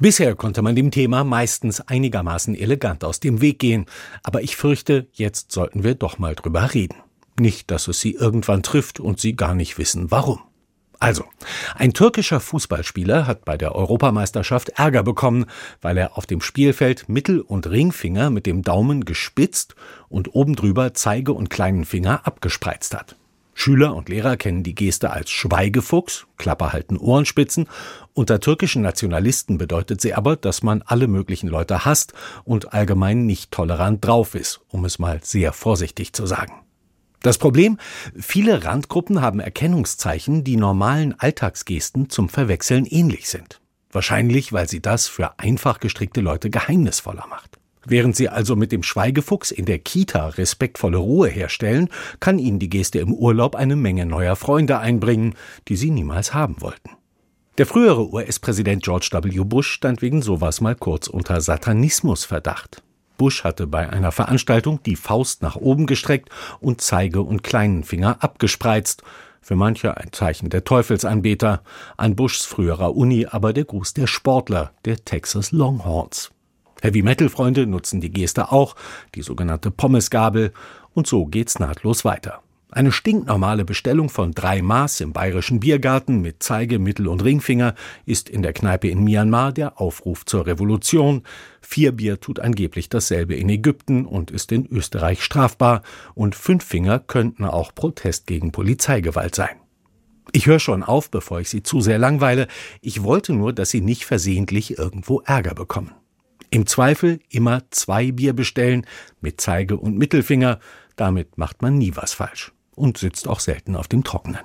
Bisher konnte man dem Thema meistens einigermaßen elegant aus dem Weg gehen. Aber ich fürchte, jetzt sollten wir doch mal drüber reden. Nicht, dass es Sie irgendwann trifft und Sie gar nicht wissen, warum. Also, ein türkischer Fußballspieler hat bei der Europameisterschaft Ärger bekommen, weil er auf dem Spielfeld Mittel- und Ringfinger mit dem Daumen gespitzt und obendrüber Zeige- und kleinen Finger abgespreizt hat. Schüler und Lehrer kennen die Geste als Schweigefuchs, Klappe halten, Ohrenspitzen. Unter türkischen Nationalisten bedeutet sie aber, dass man alle möglichen Leute hasst und allgemein nicht tolerant drauf ist, um es mal sehr vorsichtig zu sagen. Das Problem: Viele Randgruppen haben Erkennungszeichen, die normalen Alltagsgesten zum Verwechseln ähnlich sind. Wahrscheinlich, weil sie das für einfach gestrickte Leute geheimnisvoller macht. Während Sie also mit dem Schweigefuchs in der Kita respektvolle Ruhe herstellen, kann Ihnen die Geste im Urlaub eine Menge neuer Freunde einbringen, die Sie niemals haben wollten. Der frühere US-Präsident George W. Bush stand wegen sowas mal kurz unter Satanismusverdacht. Bush hatte bei einer Veranstaltung die Faust nach oben gestreckt und Zeige- und kleinen Finger abgespreizt. Für manche ein Zeichen der Teufelsanbeter, an Bushs früherer Uni aber der Gruß der Sportler, der Texas Longhorns. Heavy-Metal-Freunde nutzen die Geste auch, die sogenannte Pommesgabel, und so geht's nahtlos weiter. Eine stinknormale Bestellung von 3 Maß im bayerischen Biergarten mit Zeige-, Mittel- und Ringfinger ist in der Kneipe in Myanmar der Aufruf zur Revolution. 4 Bier tut angeblich dasselbe in Ägypten und ist in Österreich strafbar. Und 5 Finger könnten auch Protest gegen Polizeigewalt sein. Ich höre schon auf, bevor ich Sie zu sehr langweile. Ich wollte nur, dass Sie nicht versehentlich irgendwo Ärger bekommen. Im Zweifel immer 2 Bier bestellen mit Zeige- und Mittelfinger. Damit macht man nie was falsch und sitzt auch selten auf dem Trockenen.